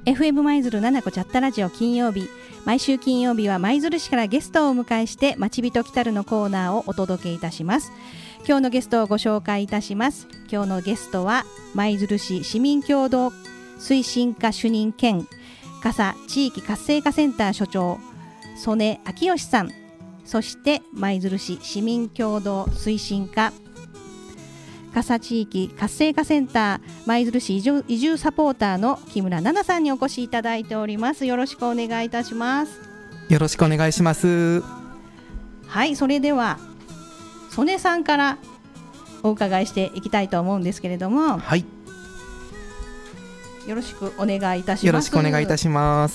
FM 舞鶴七子チャットラジオ金曜日、毎週金曜日は舞鶴市からゲストをお迎えしてまちびと来たるのコーナーをお届けいたします。今日のゲストをご紹介いたします。今日のゲストは舞鶴市市民協同推進課主任兼笠地域活性化センター所長曽根昭義さん、そして舞鶴市市民協同推進課笠地域活性化センター舞鶴市移住サポーターの木村奈々さんにお越しいただいております。よろしくお願いいたします。 よろしくお願いします。 はい、それでは曽根さんからお伺いしていきたいと思うんですけれども、 はい、 よろしくお願いいたします。 よろしくお願いいたします。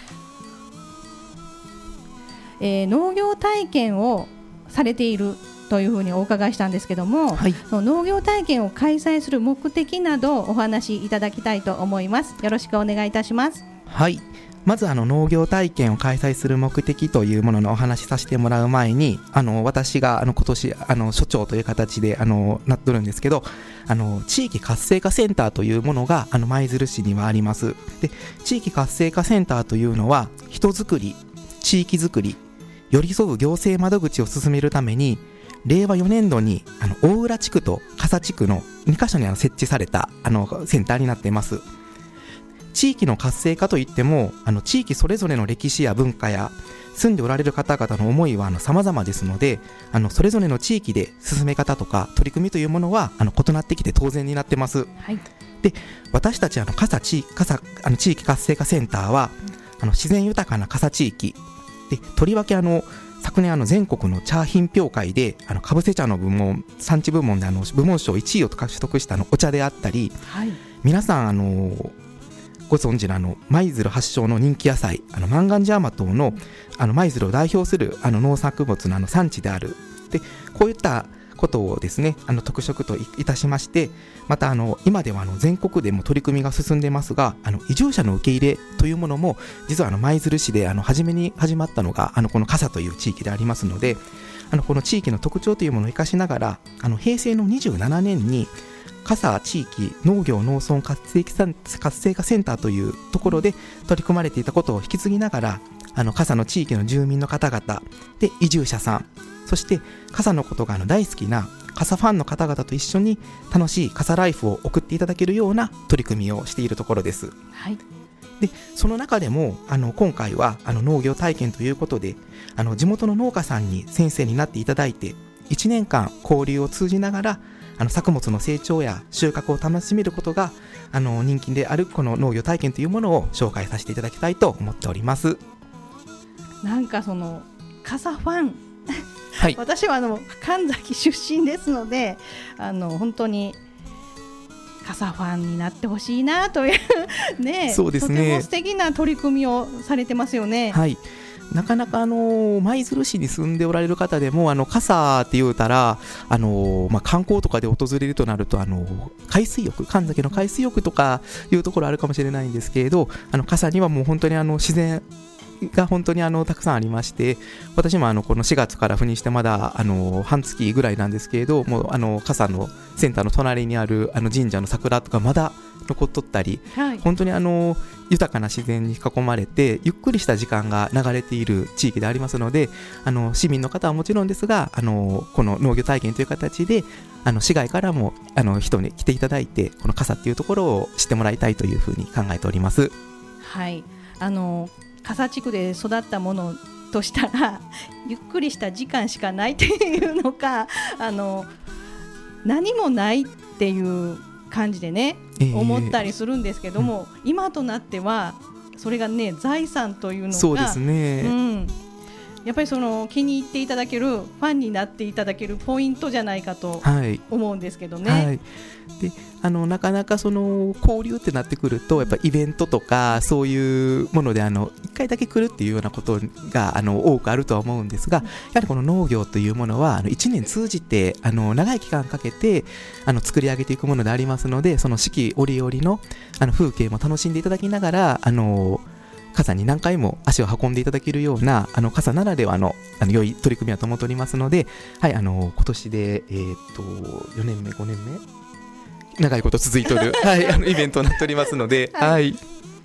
農業体験をされているというふうにお伺いしたんですけども、 はい、 その農業体験を開催する目的などお話しいただきたいと思います。よろしくお願いいたします。 はい、まず農業体験を開催する目的というもののお話しさせてもらう前に、私が今年所長という形でなっとるんですけど、地域活性化センターというものが舞鶴市にはあります。で、地域活性化センターというのは人づくり、地域づくり、寄り添う行政窓口を進めるために令和4年度に大浦地区と笠地区の2カ所に設置されたセンターになっています。地域の活性化といっても地域それぞれの歴史や文化や住んでおられる方々の思いは様々ですので、それぞれの地域で進め方とか取り組みというものは異なってきて当然になってます。 はい、 で、私たち地域活性化センターは自然豊かな笠地域で、とりわけ昨年全国の茶品評会でかぶせ茶の部門産地部門で部門賞1位を獲得したお茶であったり、 はい、 皆さんご存知の舞鶴発祥の人気野菜万願寺甘党の舞鶴を代表する農作物の産地である。で、こういったことをですね特色といたしまして、また今では全国でも取り組みが進んでますが、移住者の受け入れというものも実は舞鶴市で初めに始まったのがこの笠という地域でありますので、この地域の特徴というものを生かしながら平成の27年に笠地域農業農村活性化センターというところで取り組まれていたことを引き継ぎながら笠の地域の住民の方々で移住者さん、そして笠のことが大好きな笠ファンの方々と一緒に楽しい笠ライフを送っていただけるような取り組みをしているところです。 はい、 で、その中でも今回は農業体験ということで地元の農家さんに先生になっていただいて1年間交流を通じながら作物の成長や収穫を楽しめることが人気であるこの農業体験というものを紹介させていただきたいと思っております。 なんか笠ファンはい、 私は神崎出身ですので本当に笠ファンになってほしいなというね、 そうですね、 とても素敵な取り組みをされてますよね。 はい、なかなか舞鶴市に住んでおられる方でも笠って言うたら観光とかで訪れるとなると海水浴、神崎の海水浴とかいうところあるかもしれないんですけれど、笠にはもう本当に自然が本当にたくさんありまして、私もこの4月から赴任してまだ半月ぐらいなんですけれども、笠のセンターの隣にある神社の桜とかまだ残っとったり、 はい、 本当に豊かな自然に囲まれてゆっくりした時間が流れている地域でありますので、市民の方はもちろんですがこの農業体験という形で市外からも人に来ていただいてこの笠っていうところを知ってもらいたいというふうに考えております。 はい、笠地区で育ったものとしたらゆっくりした時間しかないっていうのか何もないっていう感じでね、思ったりするんですけども、今となってはそれがね財産というのがそうですね、 やっぱり気に入っていただけるファンになっていただけるポイントじゃないかと思うんですけどね。 はい、でなかなか交流ってなってくるとやっぱイベントとかそういうもので1回だけ来るっていうようなことが多くあるとは思うんですが、やはりこの農業というものは1年通じて長い期間かけて作り上げていくものでありますので、その四季折々の風景も楽しんでいただきながら笠に何回も足を運んでいただけるような笠ならではの良い取り組みだと思っておりますので、はい、今年で、4年目5年目長いこと続いている、はい、イベントになっておりますので、はい、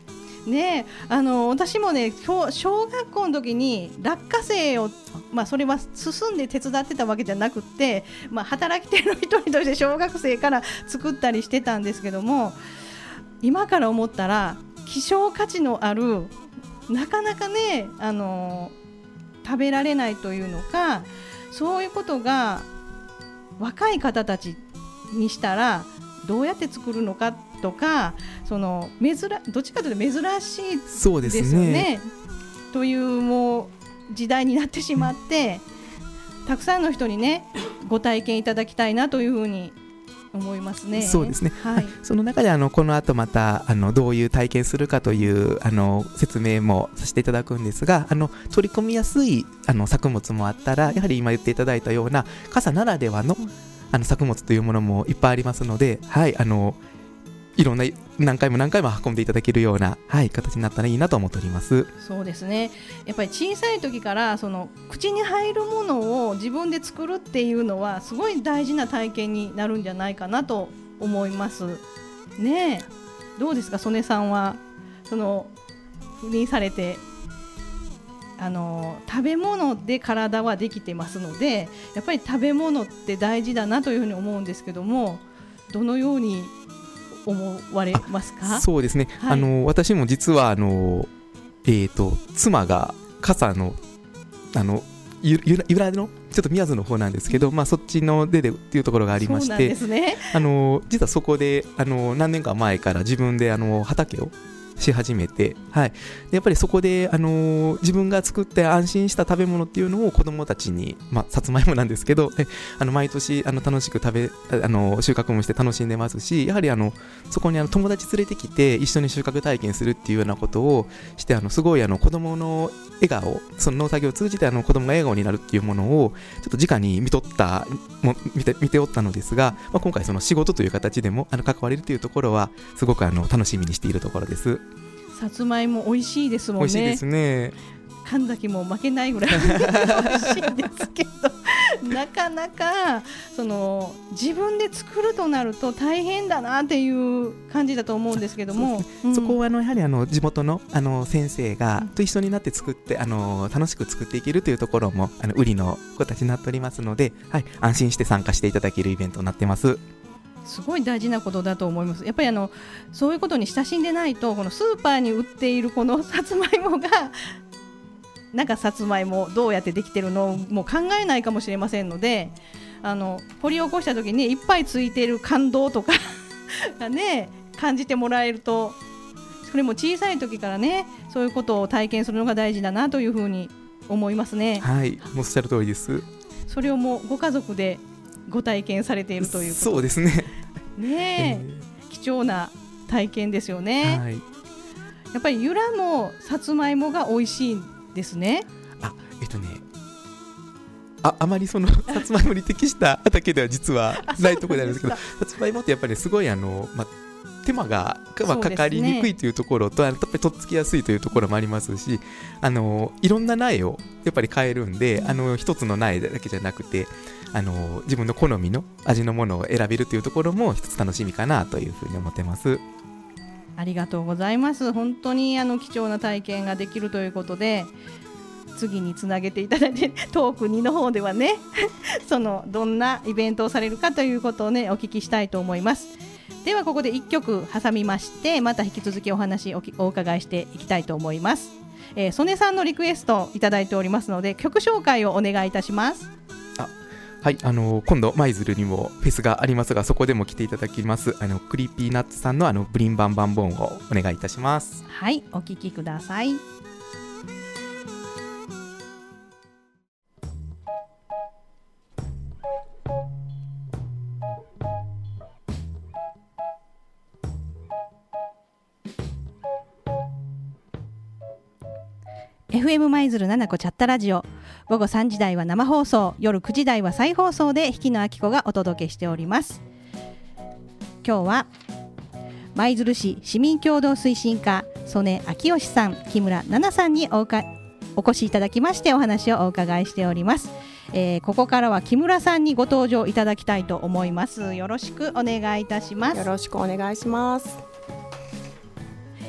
ね、私もね小学校の時に落花生を、それは進んで手伝ってたわけじゃなくって、働き手の一人として小学生から作ったりしてたんですけども、今から思ったら希少価値のあるなかなかね、食べられないというのか、そういうことが若い方たちにしたらどうやって作るのかとか、どっちかというと珍しいですよ ねというもう時代になってしまって、たくさんの人にねご体験いただきたいなというふうに思いますね。 そうですね、 はい、 その中でこの後またどういう体験するかという説明もさせていただくんですが、取り込みやすい作物もあったら、やはり今言っていただいたような傘ならではの作物というものもいっぱいありますので、はい、いろんな何回も運んでいただけるような、はい、形になったらいいなと思っております。 そうですね、やっぱり小さい時から口に入るものを自分で作るっていうのはすごい大事な体験になるんじゃないかなと思いますね。どうですか、曽根さんは赴任されて食べ物で体はできてますので、やっぱり食べ物って大事だなというふうに思うんですけども、どのように思われますか？ そうですね、はい、私も実は妻が傘の由良のちょっと宮津の方なんですけど、そっちの出でっていうところがありまして、そうなんですね、実はそこで何年か前から自分で畑をし始めて、はい、でやっぱりそこで、自分が作って安心した食べ物っていうのを子どもたちに、さつまいもなんですけど、毎年楽しく収穫もして楽しんでますし、やはりそこに友達連れてきて一緒に収穫体験するっていうようなことをしてすごい子どもの笑顔、その農作業を通じて子どもが笑顔になるっていうものをちょっと直に見ておったのですが、今回その仕事という形でも関われるというところはすごく楽しみにしているところです。 さつまいも美味しいですもんね。 美味しいですね。 神崎も負けないぐらい美味しいんですけどなかなか自分で作るとなると大変だなっていう感じだと思うんですけども、 そこはやはり地元の先生がと一緒になって作って楽しく作っていけるというところも売りの子たちになっておりますので、はい、安心して参加していただけるイベントになってます。 すごい大事なことだと思います。やっぱりそういうことに親しんでないと、このスーパーに売っているこのさつまいもがさつまいもどうやってできてるのも考えないかもしれませんので、掘り起こした時にいっぱいついている感動とかがね感じてもらえると、それも小さい時からねそういうことを体験するのが大事だなというふうに思いますね。 はい、おっしゃる通りです。 それをもうご家族でご体験されているということ。 そうですね。 貴重な体験ですよね。はい、やっぱり由良もさつまいもが美味しいんですね。 あまりさつまいもに適した畑では実はないところであるんですけど、さつまいもってやっぱりすごい手間がかかりにくいというところと、やっぱりとっつきやすいというところもありますし、いろんな苗をやっぱり買えるんで、一つの苗だけじゃなくて自分の好みの味のものを選べるというところも一つ楽しみかなというふうに思ってます。 ありがとうございます。本当に貴重な体験ができるということで、次につなげていただいて、トーク2の方ではねどんなイベントをされるかということをねお聞きしたいと思います。ではここで1曲挟みまして、また引き続きお話をお伺いしていきたいと思います。曽根さんのリクエストいただいておりますので、曲紹介をお願いいたします。 はい、今度舞鶴にもフェスがありますが、そこでも来ていただきます。クリーピーナッツさんのブリンバンバンボーンをお願いいたします。 はい、お聞きください。FM 舞鶴7個チャットラジオ、午後3時台は生放送、夜9時台は再放送で引野明子がお届けしております。今日は舞鶴市市民共同推進課曽根昭義さん、木村奈々さんにお越しいただきましてお話をお伺いしております。ここからは木村さんにご登場いただきたいと思います。よろしくお願いいたします。 よろしくお願いします。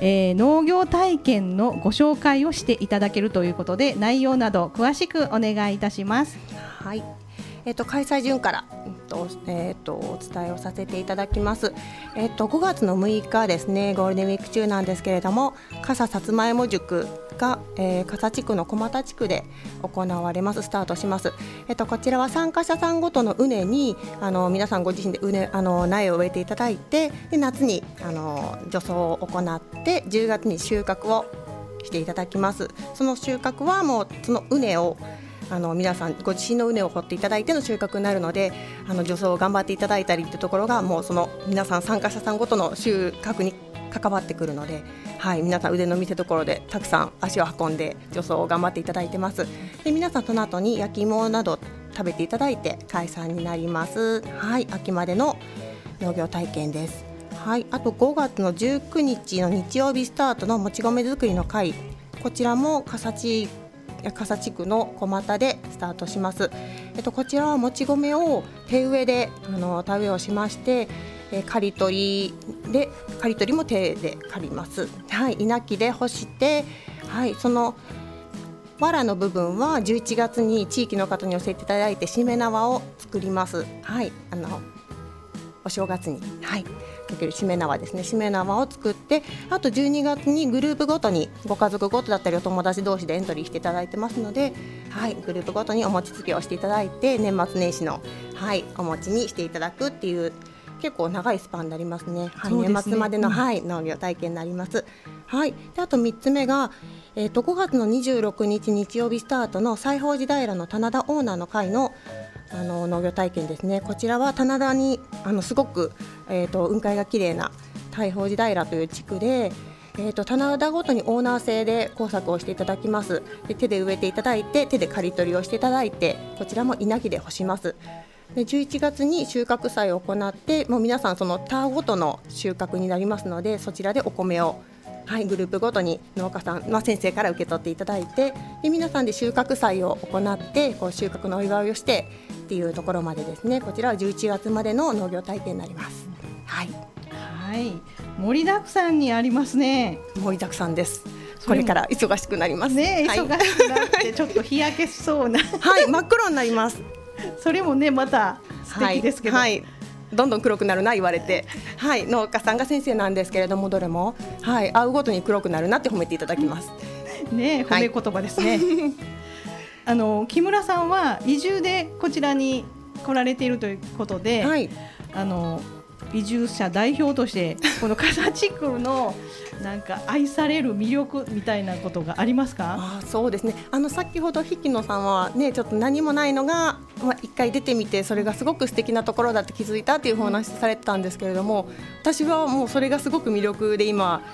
農業体験のご紹介をしていただけるということで、内容など詳しくお願いいたします。 はい、開催順から、お伝えをさせていただきます。5月の6日ですね、ゴールデンウィーク中なんですけれども、笠さつまいも塾が、笠地区の小俣地区で行われます。スタートします。こちらは参加者さんごとの畝に皆さんご自身で苗を植えていただいて、で夏に除草を行って10月に収穫をしていただきます。その収穫はもうその畝を皆さんご自身の畝を掘っていただいての収穫になるので、除草を頑張っていただいたりというところがもうその皆さん参加者さんごとの収穫に関わってくるので、はい、皆さん腕の見せ所でたくさん足を運んで除草を頑張っていただいてます。で皆さんその後に焼き芋など食べていただいて解散になります。はい、秋までの農業体験です。はい、あと5月の19日の日曜日スタートのもち米作りの会、こちらも笠地区の小俣でスタートします。こちらはもち米を手植えで田植えをしまして、刈り取りも手で刈ります。はい、稲木で干して、はい、その藁の部分は11月に地域の方に教えていただいてしめ縄を作ります。はい、お正月に、はい、かけるしめ縄ですね。しめ縄を作って、あと12月にグループごとにご家族ごとだったりお友達同士でエントリーしていただいてますので、はい、グループごとにお餅つきをしていただいて年末年始の、はい、お餅にしていただくっていう結構長いスパンになりますね。はい、年末までの、はい、農業体験になります。はい、であと3つ目が、5月の26日日曜日スタートの西宝寺平の棚田オーナーの会の農業体験ですね。こちらは棚田にすごく、雲海が綺麗な西宝寺平という地区で、棚田ごとにオーナー制で工作をしていただきます。で手で植えていただいて手で刈り取りをしていただいて、こちらも稲木で干します。で11月に収穫祭を行って、もう皆さんその田ごとの収穫になりますので、そちらでお米を、はい、グループごとに農家さん、先生から受け取っていただいて、で皆さんで収穫祭を行ってこう収穫のお祝いをしてっていうところまでですね。こちらは11月までの農業体験になります。はい、はい、 盛りだくさんにありますね。 盛りだくさんです。これから忙しくなりますね。 はい、 忙しくなってちょっと日焼けしそうなはい、真っ黒になります。 それもねまた素敵ですけど、 はいはい、どんどん黒くなるな言われて、はい、農家さんが先生なんですけれども、どれも、はい、会うごとに黒くなるなって褒めていただきますね。褒め言葉ですね、はい、木村さんは移住でこちらに来られているということで、はい、移住者代表としてこの笠地区のなんか愛される魅力みたいなことがありますか？ そうですね、先ほど引野さんはねちょっと何もないのが、一回出てみてそれがすごく素敵なところだって気づいたっていうお話されてたんですけれども、私はもうそれがすごく魅力で今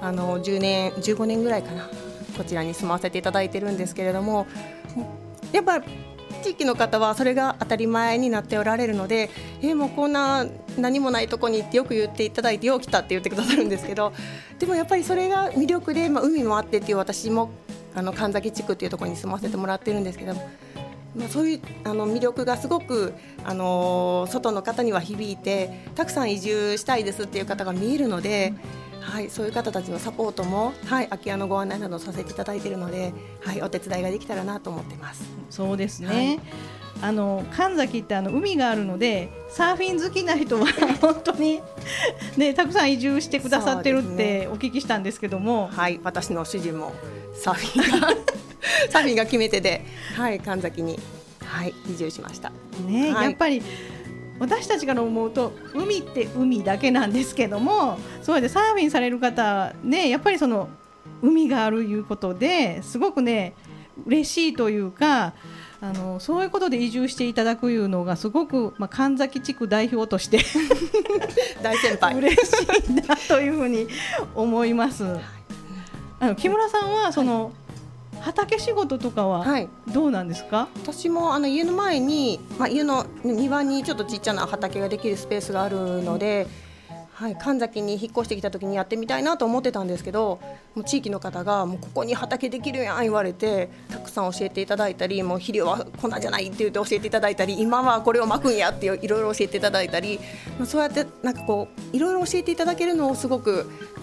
10年15年ぐらいかな、こちらに住ませていただいてるんですけれども、やっぱ地域の方はそれが当たり前になっておられるので、もうこんな何もないとこに行ってよく言っていただいてよう来たって言ってくださるんですけど、でもやっぱりそれが魅力で、海もあってっていう、私も神崎地区っていうところに住ませてもらってるんですけども、そういう魅力がすごく外の方には響いて、たくさん移住したいですっていう方が見えるので、はい、そういう方たちのサポートも、はい、空き家のご案内などさせていただいているので、はい、お手伝いができたらなと思ってます。 そうですね、はい、神崎って海があるのでサーフィン好きな人は本当に、ね、たくさん移住してくださってるってお聞きしたんですけども、 はい、私の主人もサーフィンが決め手で、はい、神崎に、はい、移住しました、 ね。 はい、 やっぱり私たちから思うと海って海だけなんですけども、そうでサーフィンされる方、ね、やっぱりその海があるいうことですごくね嬉しいというか、そういうことで移住していただくいうのがすごく、神崎地区代表として大先輩嬉しいなというふうに思います。木村さんはその畑仕事とかはどうなんですか？ 私も家の前に、家の庭にちょっとちっちゃな畑ができるスペースがあるので、はい、神崎に引っ越してきた時にやってみたいなと思ってたんですけど、もう地域の方がもうここに畑できるやん言われてたくさん教えていただいたり、もう肥料はこんなんじゃないって言って教えていただいたり、今はこれをまくんやっていろいろ教えていただいたり、そうやってなんかこういろいろ教えていただけるのをすごく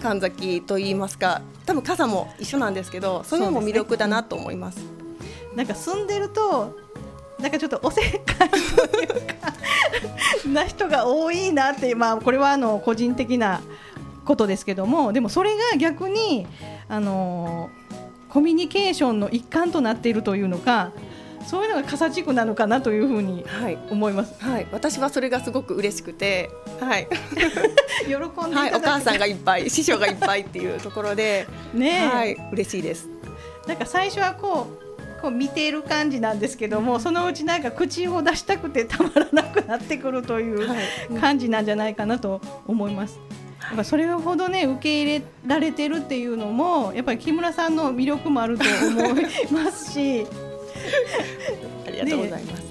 神崎といいますか、多分傘も一緒なんですけど、そういうのも魅力だなと思います。 なんか住んでるとなんかちょっとおせっかいというかな人が多いなって、これは個人的なことですけども、でもそれが逆にコミュニケーションの一環となっているというのか、そういうのが笠地区なのかなというふうに思います。 はい、私はそれがすごく嬉しくて、はい、 喜んでいただいて、 お母さんがいっぱい、師匠がいっぱいっていうところで、 ね、 はい、嬉しいです。 なんか最初はこう見ている感じなんですけども、そのうちなんか口を出したくてたまらなくなってくるという感じなんじゃないかなと思います。やっぱそれほどね受け入れられてるっていうのもやっぱり木村さんの魅力もあると思いますしありがとうございます。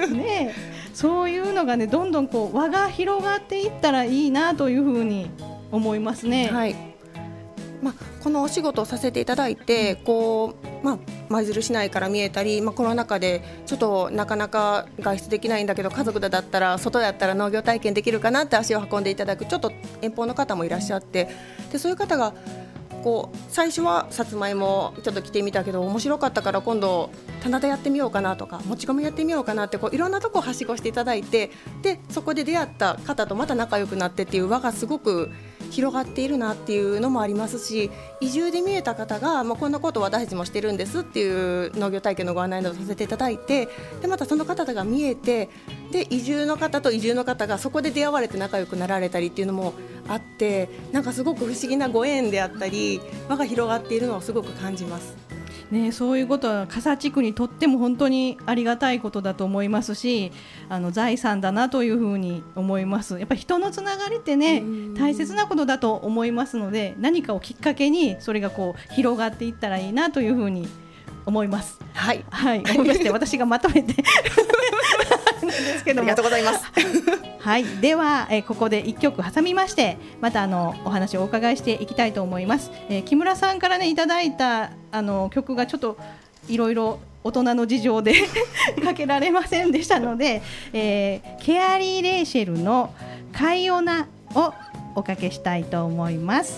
ね、そういうのがねどんどんこう輪が広がっていったらいいなというふうに思いますね。 はい、このお仕事をさせていただいて、舞鶴市内から見えたり、コロナ禍でちょっとなかなか外出できないんだけど、家族だったら外やったら農業体験できるかなって足を運んでいただくちょっと遠方の方もいらっしゃって、でそういう方が最初はさつまいもちょっと来てみたけど面白かったから今度棚田やってみようかなとか、もち米やってみようかなっていろんなとこをはしごしていただいて、でそこで出会った方とまた仲良くなってっていう輪がすごく広がっているなっていうのもありますし、移住で見えた方が、こんなことを私たちもしてるんですっていう農業体験のご案内などさせていただいて、でまたその方が見えて、で移住の方と移住の方がそこで出会われて仲良くなられたりっていうのもあって、なんかすごく不思議なご縁であったり輪が広がっているのをすごく感じます。 ね、そういうことは笠地区にとっても本当にありがたいことだと思いますし、財産だなというふうに思います。やっぱり人のつながりってね大切なことだと思いますので、何かをきっかけにそれが広がっていったらいいなというふうに思います。 はい、 はい、思いまして私がまとめてなんですけども、 ありがとうございます。 はい、では、ここで1曲挟みましてまたお話をお伺いしていきたいと思います。木村さんからねいただいた曲がちょっといろいろ大人の事情でかけられませんでしたので、ケアリー・レイシェルのカイオナをおかけしたいと思います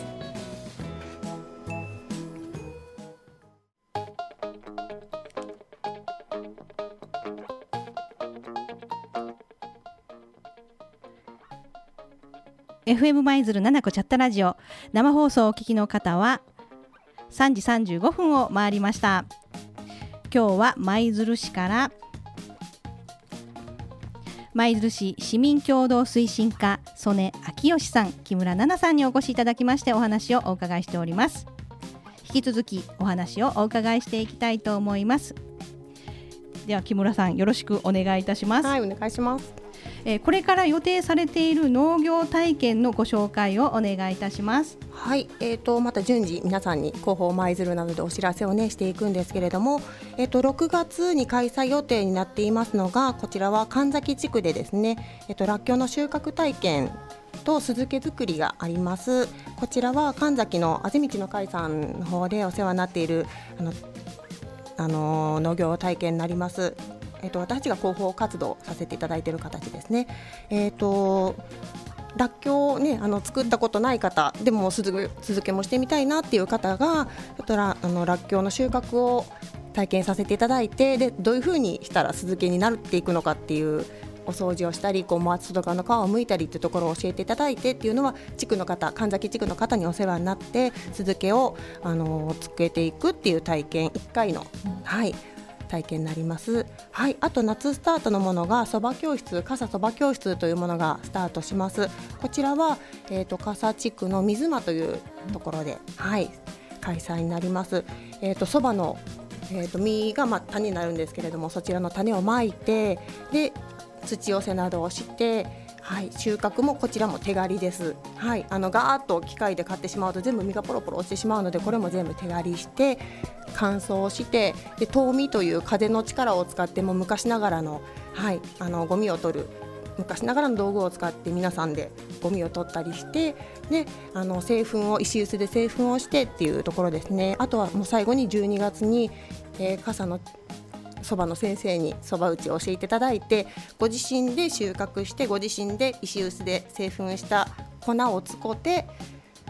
。FM 舞鶴七子チャットラジオ生放送をお聞きの方は3時35分を回りました。今日は舞鶴市から舞鶴市市民協同推進課曽根昭義さん、木村奈々さんにお越しいただきましてお話をお伺いしております。引き続きお話をお伺いしていきたいと思います。では木村さんよろしくお願いいたします。 はい、お願いします。 これから予定されている農業体験のご紹介をお願いいたします。 はい、また順次皆さんに広報舞鶴などでお知らせをしていくんですけれども、6月に開催予定になっていますのが、こちらは神崎地区でですね、らっきょうの収穫体験と酢漬け作りがあります。こちらは神崎のあぜ道の会さんの方でお世話になっている農業体験になります。私たちが広報活動させていただいている形ですね。らっきょうを、作ったことない方でも酢漬けもしてみたいなっていう方がらっきょうの収穫を体験させていただいて、でどういうふうにしたら酢漬けになっていくのかっていうお掃除をしたり、外側の皮を剥いたりっていうところを教えていただいてっていうのは地区の方、神崎地区の方にお世話になって酢漬けをつけていくっていう体験1回の、体験になります。はい、あと夏スタートのものがそば教室、笠そば教室というものがスタートします。こちらは、笠地区の水間というところで、開催になります。そばの、実が、種になるんですけれども、そちらの種をまいて、で土寄せなどをして、収穫もこちらも手刈りです。ガーッと機械で刈ってしまうと全部実がポロポロ落ちてしまうので、これも全部手刈りして乾燥して、で遠見という風の力を使っても昔ながらの、ゴミを取る昔ながらの道具を使って皆さんでゴミを取ったりして、で製粉を石臼で製粉をしてっていうところですね。あとはもう最後に12月に、笠のそばの先生にそば打ちを教えていただいて、ご自身で収穫してご自身で石臼で製粉した粉を使って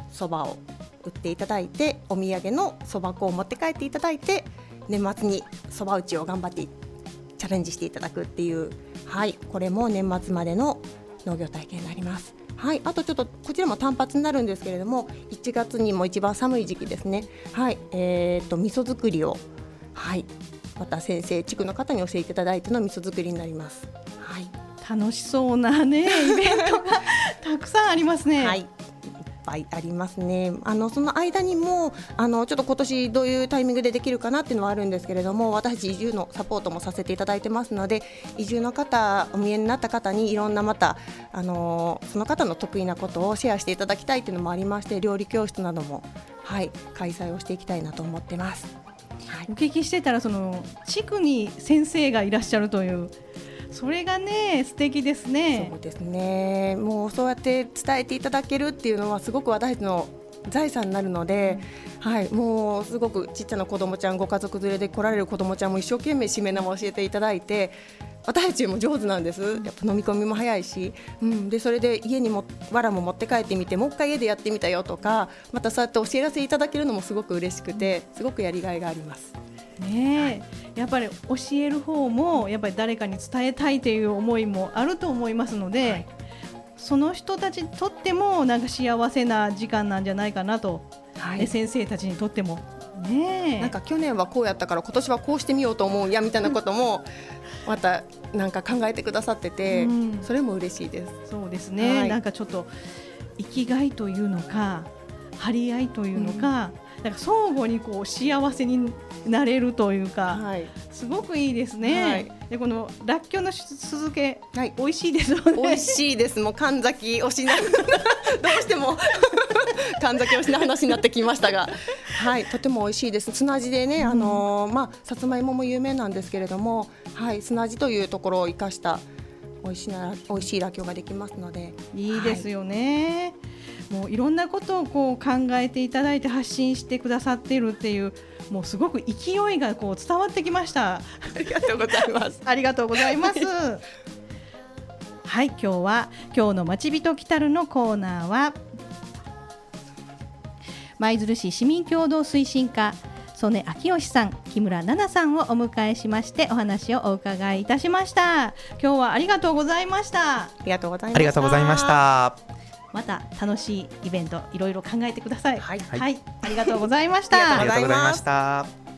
そばを売っていただいて、お土産のそば粉を持って帰っていただいて、年末にそば打ちを頑張ってチャレンジしていただくっていう、はい、これも年末までの農業体験になります。はい、あとちょっとこちらも単発になるんですけれども、1月にも一番寒い時期ですね、はい、味噌作りを、はい、また先生地区の方に教えていただいての味噌作りになります。はい、 楽しそうなねイベントがたくさんありますね。 はい、いっぱいありますね。その間にもちょっと今年どういうタイミングでできるかなっていうのはあるんですけれども、私たち移住のサポートもさせていただいてますので、移住の方、お見えになった方にいろんなまたその方の得意なことをシェアしていただきたいっていうのもありまして、料理教室なども、はい、開催をしていきたいなと思ってます。はい、 お聞きしてたら、その地区に先生がいらっしゃるという、それがね素敵ですね。 そうですね、もうそうやって伝えていただけるっていうのはすごく私たちの財産になるので、はい、もうすごくちっちゃな子どもちゃん、ご家族連れで来られる子どもちゃんも一生懸命しめ縄を教えていただいて、私たちも上手なんです。やっぱ飲み込みも早いし、でそれで家にもわらも持って帰ってみて、もう一回家でやってみたよとか、またそうやって教えらせていただけるのもすごく嬉しくて、すごくやりがいがありますね。やっぱり教える方もやっぱり誰かに伝えたいという思いもあると思いますので、はい、その人たちにとってもなんか幸せな時間なんじゃないかなと、はい、先生たちにとってもね。 なんか去年はこうやったから今年はこうしてみようと思うやみたいなこともまたなんか考えてくださってて、それも嬉しいです。 そうですね、はい、なんかちょっと生きがいというのか張り合いというのか、なんか相互にこう幸せになれるというか、はい、すごくいいですね。はい、でこのらっきょうの酢漬け、はい、美味しいですよね。 美味しいです。もう神崎推しなどうしても神崎推しの話になってきましたが、はい、とても美味しいです。砂地でね、さつまいもも有名なんですけれども、はい、砂地というところを生かした美味しいらっきょうができますので、 いいですよね。はい、もういろんなことをこう考えていただいて発信してくださっているっていう、もうすごく勢いがこう伝わってきました。 ありがとうございます。 ありがとうございます。はい、今日のまちびときたるのコーナーは、舞鶴市市民共同推進課曽根昭義さん、木村奈々さんをお迎えしまして、お話をお伺いいたしました。今日はありがとうございました。 ありがとうございました。 ありがとうございました。 また楽しいイベントいろいろ考えてください。 はい、 はい、ありがとうございました。 ありがとうございました。